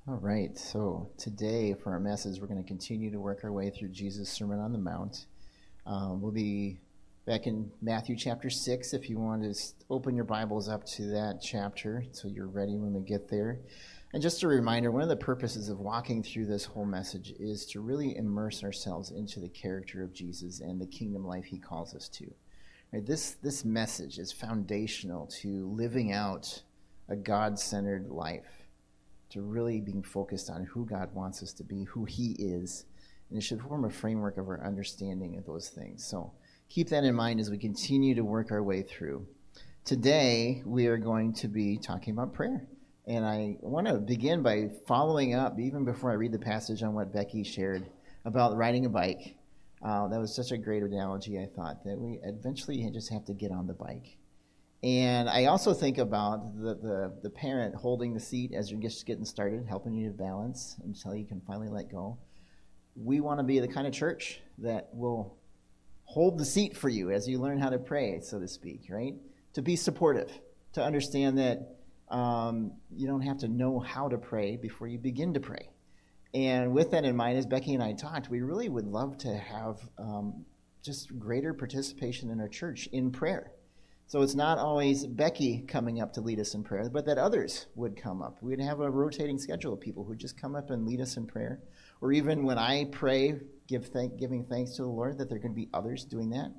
All right, so today for our message, we're going to continue to work our way through Jesus' Sermon on the Mount. We'll be back in Matthew chapter 6 if you want to open your Bibles up to that chapter so you're ready when we get there. And just a reminder, one of the purposes of walking through this whole message is to really immerse ourselves into the character of Jesus and the kingdom life he calls us to. Right? This message is foundational to living out a God-centered life, to really being focused on who God wants us to be, who he is, and it should form a framework of our understanding of those things. So keep that in mind as we continue to work our way through. Today, we are going to be talking about prayer. And I want to begin by following up, even before I read the passage, on what Becky shared about riding a bike. That was such a great analogy, I thought, that we eventually just have to get on the bike. And I also think about the parent holding the seat as you're just getting started, helping you to balance until you can finally let go. We want to be the kind of church that will hold the seat for you as you learn how to pray, so to speak, right? To be supportive, to understand that you don't have to know how to pray before you begin to pray. And with that in mind, as Becky and I talked, we really would love to have just greater participation in our church in prayer. So it's not always Becky coming up to lead us in prayer, but that others would come up. We'd have a rotating schedule of people who just come up and lead us in prayer. Or even when I pray, giving thanks to the Lord, that there can be others doing that.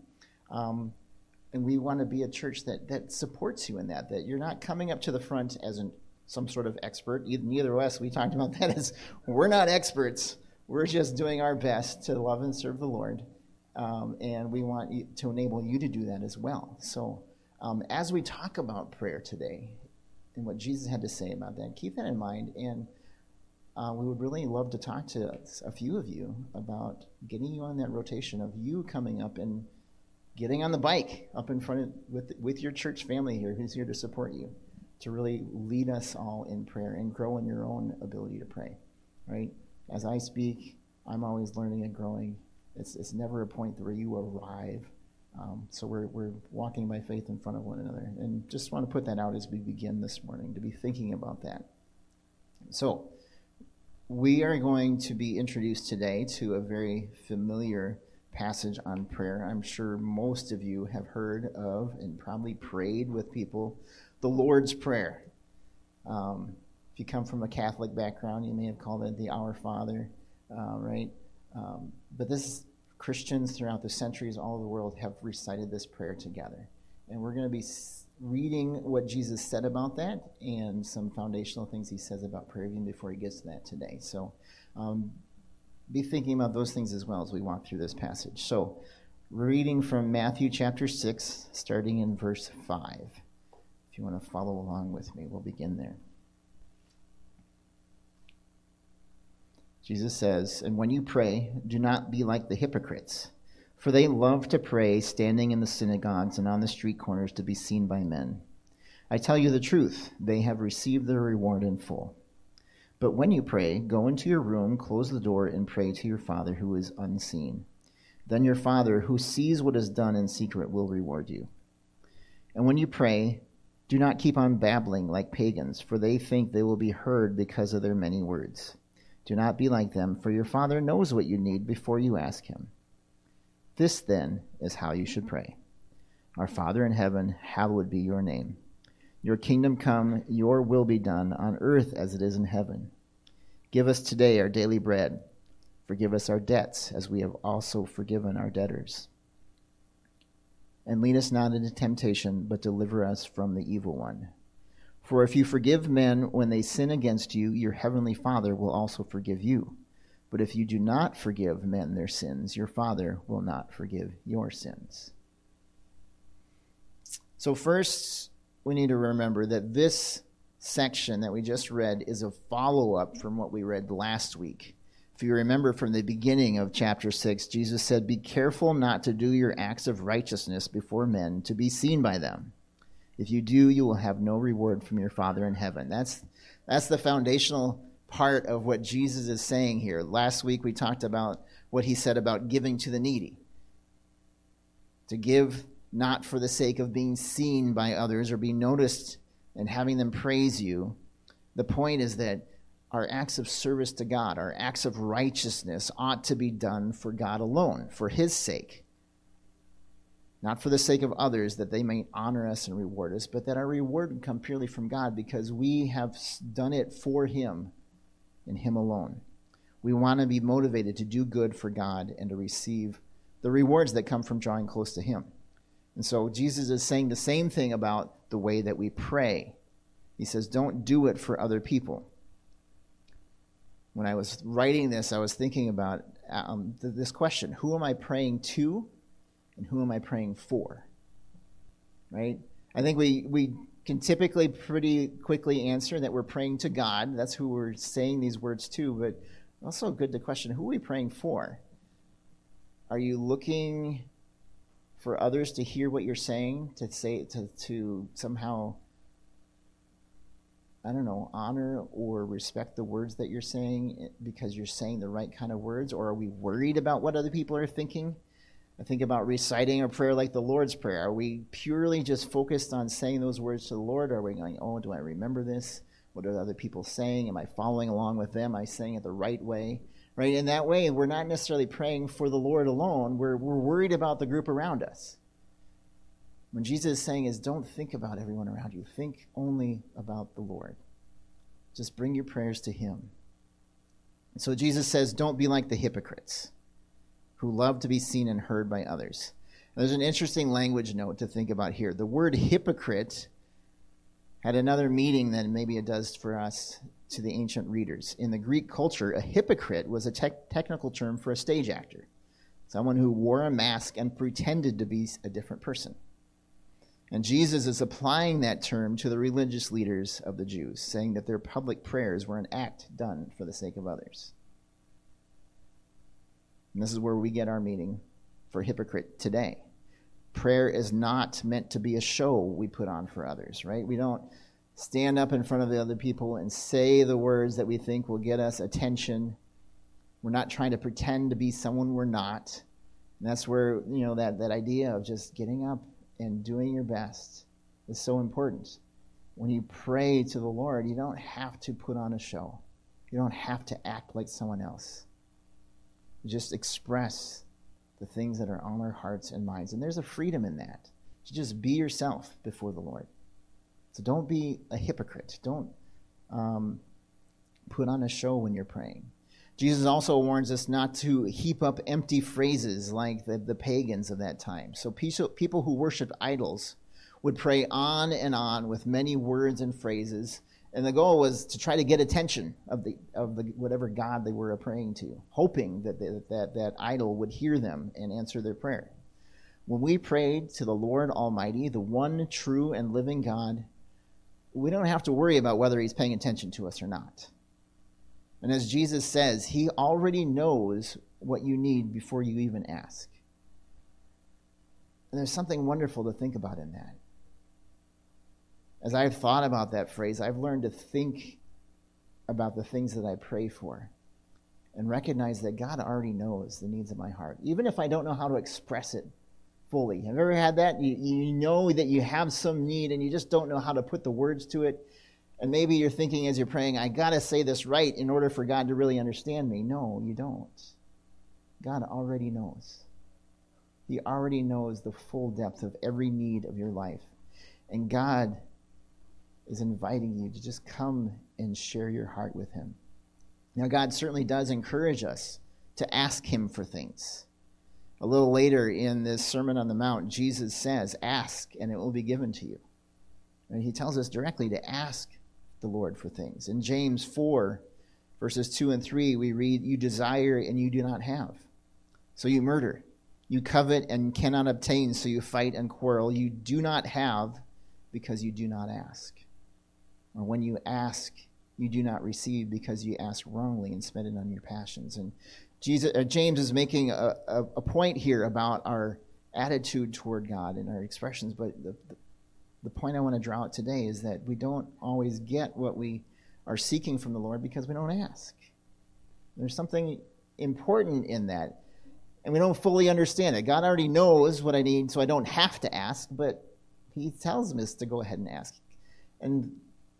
And we want to be a church that supports you in that you're not coming up to the front as some sort of expert. Neither of us, we talked about that as we're not experts. We're just doing our best to love and serve the Lord. And we want to enable you to do that as well. So as we talk about prayer today and what Jesus had to say about that, keep that in mind. And we would really love to talk to a few of you about getting you on that rotation of you coming up and getting on the bike up in front with your church family here who's here to support you, to really lead us all in prayer and grow in your own ability to pray, right? As I speak, I'm always learning and growing. It's never a point where you arrive. So we're walking by faith in front of one another. And just want to put that out as we begin this morning, to be thinking about that. So we are going to be introduced today to a very familiar passage on prayer. I'm sure most of you have heard of and probably prayed with people the Lord's Prayer. If you come from a Catholic background, you may have called it the Our Father, right? But Christians throughout the centuries all over the world have recited this prayer together. And we're going to be reading what Jesus said about that and some foundational things he says about prayer even before he gets to that today. So be thinking about those things as well as we walk through this passage. So reading from Matthew chapter 6, starting in verse 5. If you want to follow along with me, we'll begin there. Jesus says, "And when you pray, do not be like the hypocrites, for they love to pray standing in the synagogues and on the street corners to be seen by men. I tell you the truth, they have received their reward in full. But when you pray, go into your room, close the door, and pray to your Father who is unseen. Then your Father, who sees what is done in secret, will reward you. And when you pray, do not keep on babbling like pagans, for they think they will be heard because of their many words. Do not be like them, for your Father knows what you need before you ask him. This, then, is how you should pray. Our Father in heaven, hallowed be your name. Your kingdom come, your will be done, on earth as it is in heaven. Give us today our daily bread. Forgive us our debts, as we have also forgiven our debtors. And lead us not into temptation, but deliver us from the evil one. For if you forgive men when they sin against you, your heavenly Father will also forgive you. But if you do not forgive men their sins, your Father will not forgive your sins." So first, we need to remember that this section that we just read is a follow-up from what we read last week. If you remember from the beginning of chapter 6, Jesus said, "Be careful not to do your acts of righteousness before men to be seen by them. If you do, you will have no reward from your Father in heaven." That's the foundational part of what Jesus is saying here. Last week we talked about what he said about giving to the needy. To give not for the sake of being seen by others or being noticed and having them praise you. The point is that our acts of service to God, our acts of righteousness ought to be done for God alone, for his sake. Not for the sake of others, that they may honor us and reward us, but that our reward would come purely from God because we have done it for him and him alone. We want to be motivated to do good for God and to receive the rewards that come from drawing close to him. And so Jesus is saying the same thing about the way that we pray. He says, don't do it for other people. When I was writing this, I was thinking about this question: who am I praying to and who am I praying for? Right? I think we can typically pretty quickly answer that we're praying to God. That's who we're saying these words to, but also good to question, who are we praying for? Are you looking for others to hear what you're saying, to somehow, I don't know, honor or respect the words that you're saying because you're saying the right kind of words? Or are we worried about what other people are thinking? I think about reciting a prayer like the Lord's Prayer. Are we purely just focused on saying those words to the Lord? Or are we going, oh, do I remember this? What are other people saying? Am I following along with them? Am I saying it the right way? Right? In that way, we're not necessarily praying for the Lord alone. We're worried about the group around us. When Jesus is saying is, don't think about everyone around you. Think only about the Lord. Just bring your prayers to him. And so Jesus says, don't be like the hypocrites who love to be seen and heard by others. And there's an interesting language note to think about here. The word hypocrite had another meaning than maybe it does for us to the ancient readers. In the Greek culture, a hypocrite was a technical term for a stage actor, someone who wore a mask and pretended to be a different person. And Jesus is applying that term to the religious leaders of the Jews, saying that their public prayers were an act done for the sake of others. And this is where we get our meaning for hypocrite today. Prayer is not meant to be a show we put on for others, right? We don't stand up in front of the other people and say the words that we think will get us attention. We're not trying to pretend to be someone we're not. And that's where, that idea of just getting up and doing your best is so important. When you pray to the Lord, you don't have to put on a show. You don't have to act like someone else. You just express the things that are on our hearts and minds. And there's a freedom in that, to just be yourself before the Lord. So don't be a hypocrite. Don't put on a show when you're praying. Jesus also warns us not to heap up empty phrases like the pagans of that time. So people who worshiped idols would pray on and on with many words and phrases, and the goal was to try to get attention of the whatever God they were praying to, hoping that idol would hear them and answer their prayer. When we prayed to the Lord Almighty, the one true and living God, we don't have to worry about whether he's paying attention to us or not. And as Jesus says, he already knows what you need before you even ask. And there's something wonderful to think about in that. As I've thought about that phrase, I've learned to think about the things that I pray for and recognize that God already knows the needs of my heart, even if I don't know how to express it fully. Have you ever had that? You know that you have some need and you just don't know how to put the words to it. And maybe you're thinking as you're praying, I got to say this right in order for God to really understand me. No, you don't. God already knows. He already knows the full depth of every need of your life. And God is inviting you to just come and share your heart with him. Now, God certainly does encourage us to ask him for things. A little later in this Sermon on the Mount, Jesus says, ask and it will be given to you. And he tells us directly to ask the Lord for things. In James 4, verses 2 and 3, we read, you desire and you do not have, so you murder. You covet and cannot obtain, so you fight and quarrel. You do not have because you do not ask. Or when you ask, you do not receive because you ask wrongly and spend it on your passions. And James is making a point here about our attitude toward God and our expressions, but the point I want to draw out today is that we don't always get what we are seeking from the Lord because we don't ask. There's something important in that, and we don't fully understand it. God already knows what I need, so I don't have to ask, but he tells us to go ahead and ask. And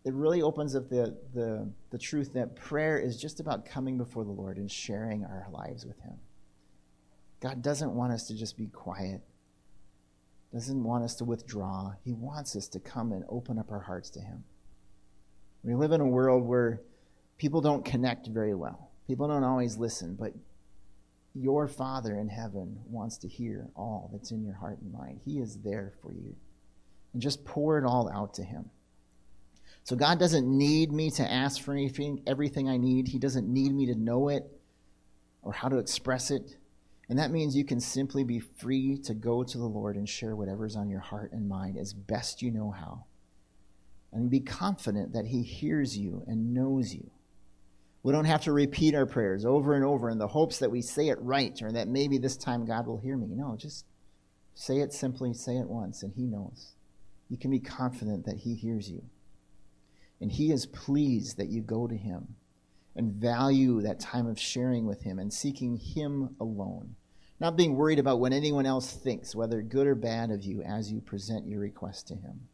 it really opens up the truth that prayer is just about coming before the Lord and sharing our lives with him. God doesn't want us to just be quiet, doesn't want us to withdraw. He wants us to come and open up our hearts to him. We live in a world where people don't connect very well. People don't always listen, but your Father in heaven wants to hear all that's in your heart and mind. He is there for you. And just pour it all out to him. So God doesn't need me to ask for everything I need. He doesn't need me to know it or how to express it. And that means you can simply be free to go to the Lord and share whatever's on your heart and mind as best you know how. And be confident that he hears you and knows you. We don't have to repeat our prayers over and over in the hopes that we say it right or that maybe this time God will hear me. No, just say it simply, say it once, and he knows. You can be confident that he hears you. And he is pleased that you go to him and value that time of sharing with him and seeking him alone. Not being worried about what anyone else thinks, whether good or bad of you, as you present your request to him.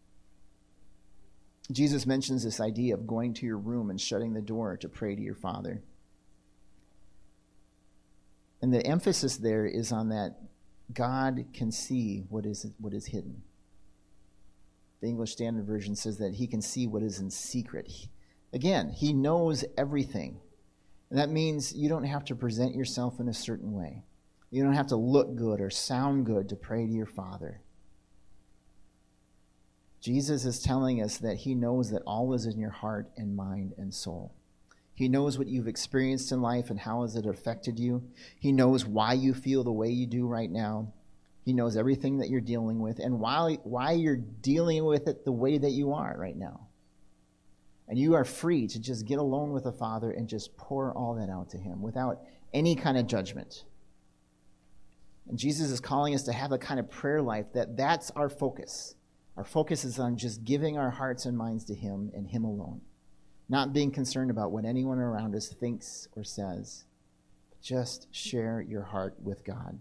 Jesus mentions this idea of going to your room and shutting the door to pray to your Father. And the emphasis there is on that God can see what is hidden. The English Standard Version says that he can see what is in secret. Again, he knows everything. And that means you don't have to present yourself in a certain way. You don't have to look good or sound good to pray to your Father. Jesus is telling us that he knows that all is in your heart and mind and soul. He knows what you've experienced in life and how has it affected you. He knows why you feel the way you do right now. He knows everything that you're dealing with and why you're dealing with it the way that you are right now. And you are free to just get alone with the Father and just pour all that out to him without any kind of judgment. And Jesus is calling us to have a kind of prayer life that's our focus. Our focus is on just giving our hearts and minds to him and him alone. Not being concerned about what anyone around us thinks or says. Just share your heart with God.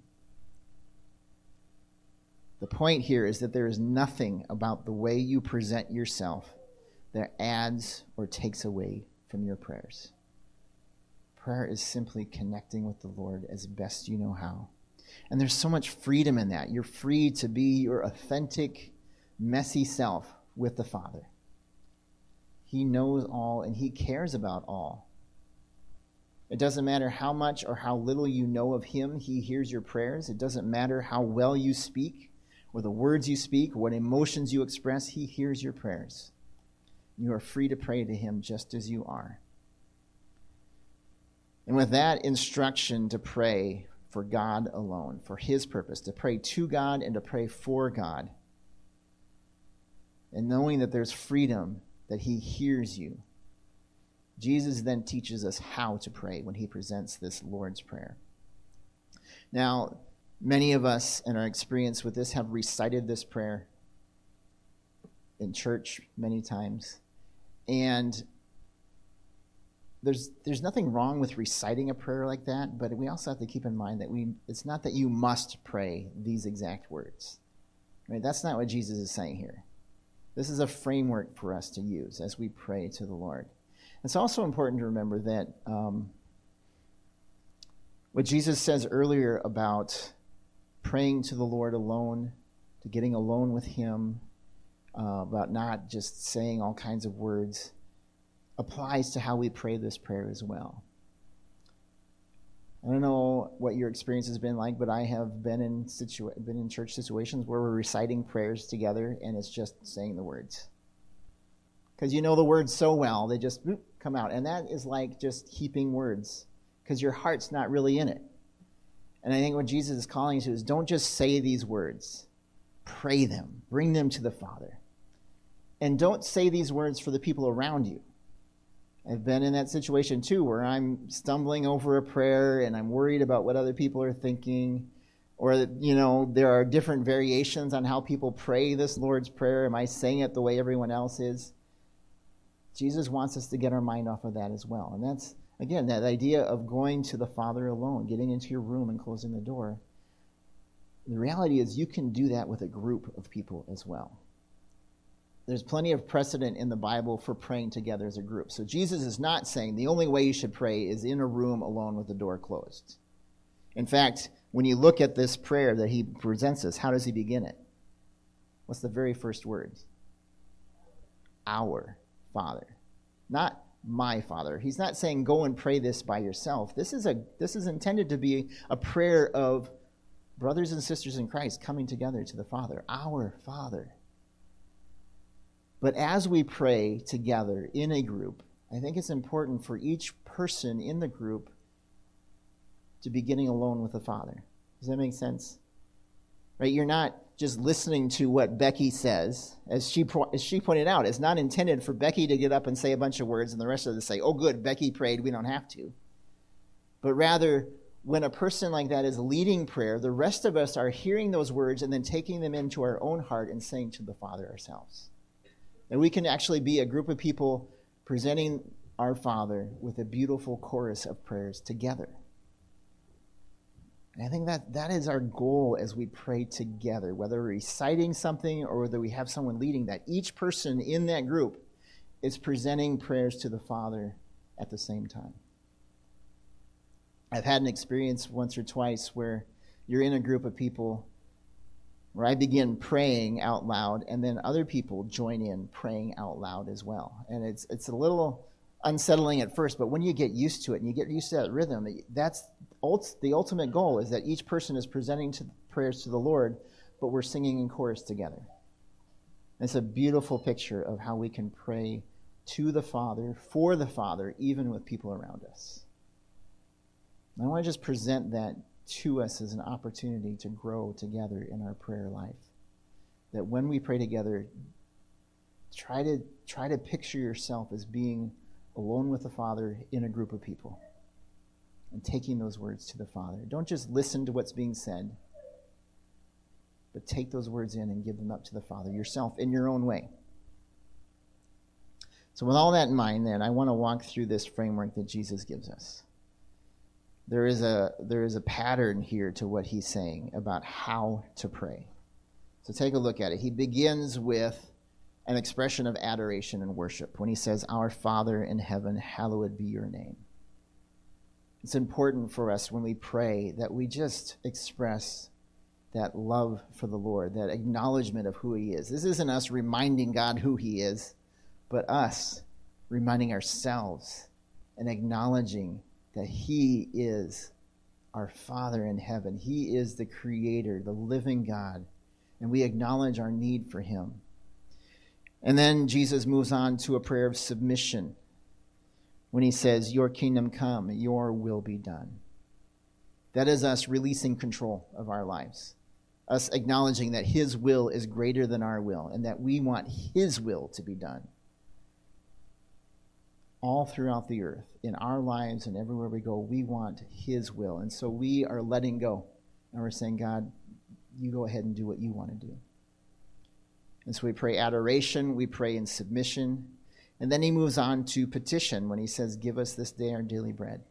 The point here is that there is nothing about the way you present yourself that adds or takes away from your prayers. Prayer is simply connecting with the Lord as best you know how. And there's so much freedom in that. You're free to be your authentic, messy self with the Father. He knows all and he cares about all. It doesn't matter how much or how little you know of him, he hears your prayers. It doesn't matter how well you speak or the words you speak, what emotions you express, he hears your prayers. You are free to pray to him just as you are. And with that instruction to pray for God alone, for his purpose, to pray to God and to pray for God, and knowing that there's freedom, that he hears you, Jesus then teaches us how to pray when he presents this Lord's Prayer. Now, many of us in our experience with this have recited this prayer in church many times. And there's nothing wrong with reciting a prayer like that, but we also have to keep in mind that it's not that you must pray these exact words. Right? That's not what Jesus is saying here. This is a framework for us to use as we pray to the Lord. It's also important to remember that what Jesus says earlier about praying to the Lord alone, to getting alone with him, about not just saying all kinds of words, applies to how we pray this prayer as well. I don't know what your experience has been like, but I have been in church situations where we're reciting prayers together and it's just saying the words. Because you know the words so well, they just come out. And that is like just heaping words because your heart's not really in it. And I think what Jesus is calling you to is don't just say these words. Pray them. Bring them to the Father. And don't say these words for the people around you. I've been in that situation too where I'm stumbling over a prayer and I'm worried about what other people are thinking. Or, there are different variations on how people pray this Lord's Prayer. Am I saying it the way everyone else is? Jesus wants us to get our mind off of that as well. And that's, again, that idea of going to the Father alone, getting into your room and closing the door. The reality is you can do that with a group of people as well. there's plenty of precedent in the Bible for praying together as a group. So Jesus is not saying the only way you should pray is in a room alone with the door closed. In fact, when you look at this prayer that he presents us, how does he begin it? What's the very first words? Our Father. Not my Father. He's not saying go and pray this by yourself. This is intended to be a prayer of brothers and sisters in Christ coming together to the Father. Our Father. But as we pray together in a group, I think it's important for each person in the group to be getting alone with the Father. Does that make sense? Right? You're not just listening to what Becky says. As she pointed out, it's not intended for Becky to get up and say a bunch of words and the rest of us say, oh good, Becky prayed, we don't have to. But rather, when a person like that is leading prayer, the rest of us are hearing those words and then taking them into our own heart and saying to the Father ourselves. And we can actually be a group of people presenting our Father with a beautiful chorus of prayers together. And I think that is our goal as we pray together, whether we're reciting something or whether we have someone leading that. Each person in that group is presenting prayers to the Father at the same time. I've had an experience once or twice where you're in a group of people where I begin praying out loud, and then other people join in praying out loud as well. And it's a little unsettling at first, but when you get used to it and you get used to that rhythm, that's the ultimate goal, is that each person is presenting prayers to the Lord, but we're singing in chorus together. It's a beautiful picture of how we can pray to the Father, for the Father, even with people around us. And I want to just present that to us as an opportunity to grow together in our prayer life. That when we pray together, try to picture yourself as being alone with the Father in a group of people and taking those words to the Father. Don't just listen to what's being said, but take those words in and give them up to the Father yourself in your own way. So with all that in mind, then, I want to walk through this framework that Jesus gives us. There is a pattern here to what he's saying about how to pray. So take a look at it. He begins with an expression of adoration and worship when he says, "Our Father in heaven, hallowed be your name." It's important for us when we pray that we just express that love for the Lord, that acknowledgement of who he is. This isn't us reminding God who he is, but us reminding ourselves and acknowledging that he is our Father in heaven. He is the Creator, the living God, and we acknowledge our need for him. And then Jesus moves on to a prayer of submission when he says, "Your kingdom come, your will be done." That is us releasing control of our lives, us acknowledging that his will is greater than our will and that we want his will to be done all throughout the earth, in our lives and everywhere we go. We want his will. And so we are letting go. And we're saying, God, you go ahead and do what you want to do. And so we pray adoration, we pray in submission. And then he moves on to petition when he says, "Give us this day our daily bread."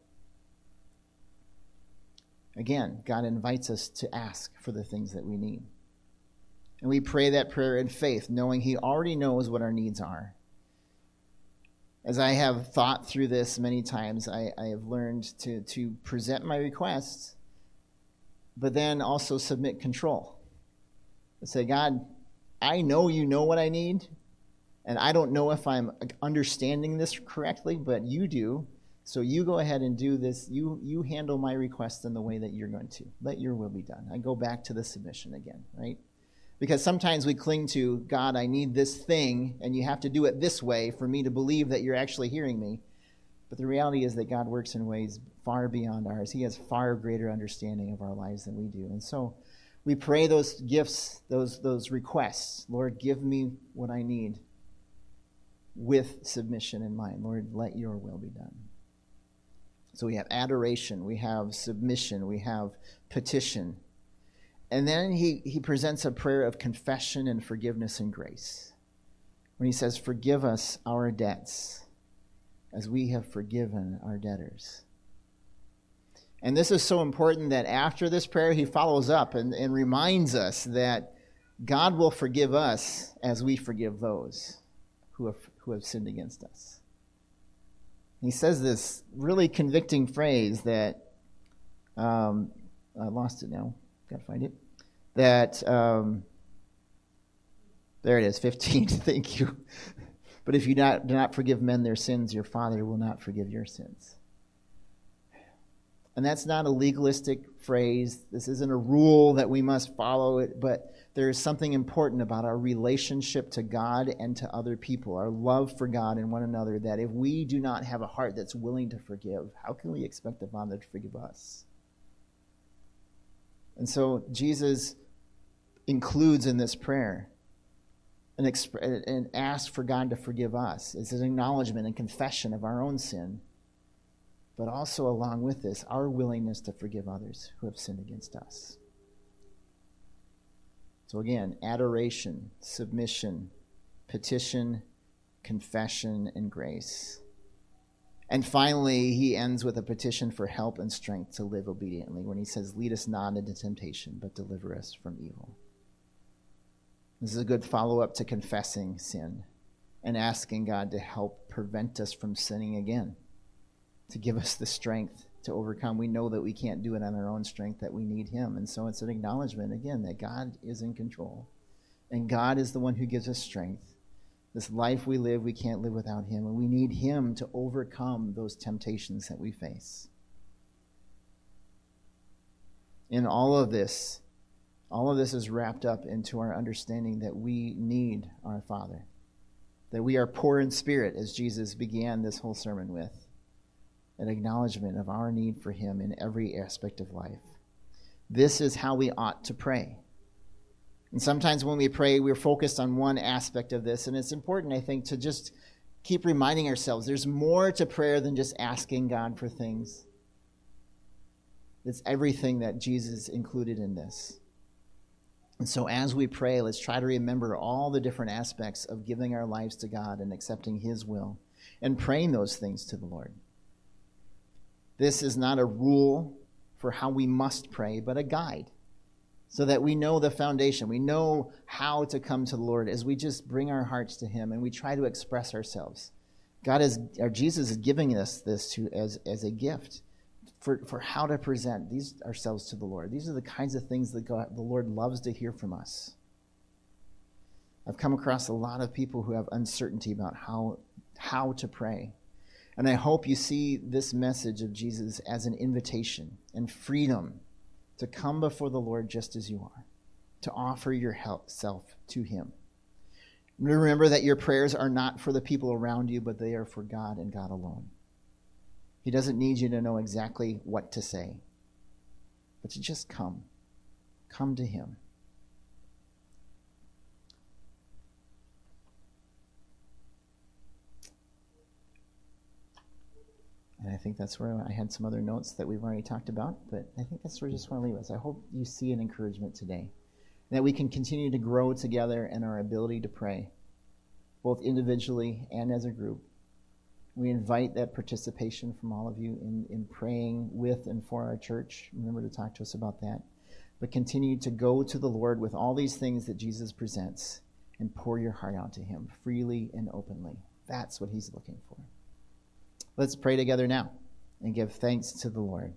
Again, God invites us to ask for the things that we need. And we pray that prayer in faith, knowing he already knows what our needs are. As I have thought through this many times, I have learned to present my requests, but then also submit control. I say, God, I know you know what I need, and I don't know if I'm understanding this correctly, but you do. So you go ahead and do this. You handle my request in the way that you're going to. Let your will be done. I go back to the submission again, right? Because sometimes we cling to, God, I need this thing, and you have to do it this way for me to believe that you're actually hearing me. But the reality is that God works in ways far beyond ours. He has far greater understanding of our lives than we do. And so we pray those gifts, those requests. Lord, give me what I need with submission in mind. Lord, let your will be done. So we have adoration, we have submission, we have petition. And then he presents a prayer of confession and forgiveness and grace. When he says, "Forgive us our debts as we have forgiven our debtors." And this is so important that after this prayer, he follows up and reminds us that God will forgive us as we forgive those who have sinned against us. He says this really convicting phrase that, I lost it now, got to find it, that, there it is, 15, thank you. But if you do not forgive men their sins, your Father will not forgive your sins. And that's not a legalistic phrase. This isn't a rule that we must follow it, but there is something important about our relationship to God and to other people, our love for God and one another, that if we do not have a heart that's willing to forgive, how can we expect the Father to forgive us? And so Jesus includes in this prayer and ask for God to forgive us. It's an acknowledgement and confession of our own sin, but also along with this, our willingness to forgive others who have sinned against us. So again, adoration, submission, petition, confession, and grace. And finally, he ends with a petition for help and strength to live obediently when he says, "Lead us not into temptation, but deliver us from evil." This is a good follow-up to confessing sin and asking God to help prevent us from sinning again, to give us the strength to overcome. We know that we can't do it on our own strength, that we need him. And so it's an acknowledgement, again, that God is in control. And God is the one who gives us strength. This life we live, we can't live without him. And we need him to overcome those temptations that we face. In all of this is wrapped up into our understanding that we need our Father, that we are poor in spirit, as Jesus began this whole sermon with, an acknowledgement of our need for him in every aspect of life. This is how we ought to pray. And sometimes when we pray, we're focused on one aspect of this, and it's important, I think, to just keep reminding ourselves there's more to prayer than just asking God for things. It's everything that Jesus included in this. And so as we pray, let's try to remember all the different aspects of giving our lives to God and accepting his will and praying those things to the Lord. This is not a rule for how we must pray, but a guide so that we know the foundation. We know how to come to the Lord as we just bring our hearts to him and we try to express ourselves. Jesus is giving us this as a gift for how to present ourselves to the Lord. These are the kinds of things that the Lord loves to hear from us. I've come across a lot of people who have uncertainty about how to pray. And I hope you see this message of Jesus as an invitation and freedom to come before the Lord just as you are, to offer yourself to him. Remember that your prayers are not for the people around you, but they are for God and God alone. He doesn't need you to know exactly what to say, but to just come. Come to him. And I think that's where I had some other notes that we've already talked about, but I think that's where I just want to leave us. I hope you see an encouragement today, that we can continue to grow together in our ability to pray, both individually and as a group. We invite that participation from all of you in praying with and for our church. Remember to talk to us about that. But continue to go to the Lord with all these things that Jesus presents and pour your heart out to him freely and openly. That's what he's looking for. Let's pray together now and give thanks to the Lord.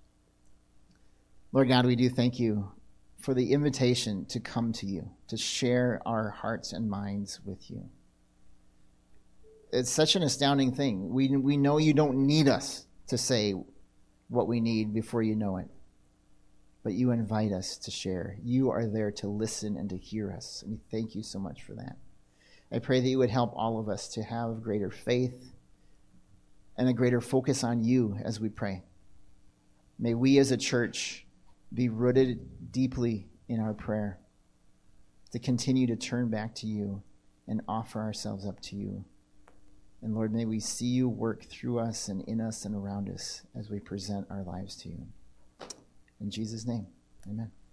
Lord God, we do thank you for the invitation to come to you, to share our hearts and minds with you. It's such an astounding thing. We know you don't need us to say what we need before you know it, but you invite us to share. You are there to listen and to hear us, and we thank you so much for that. I pray that you would help all of us to have greater faith and a greater focus on you as we pray. May we as a church be rooted deeply in our prayer, to continue to turn back to you and offer ourselves up to you. And Lord, may we see you work through us and in us and around us as we present our lives to you. In Jesus' name, amen.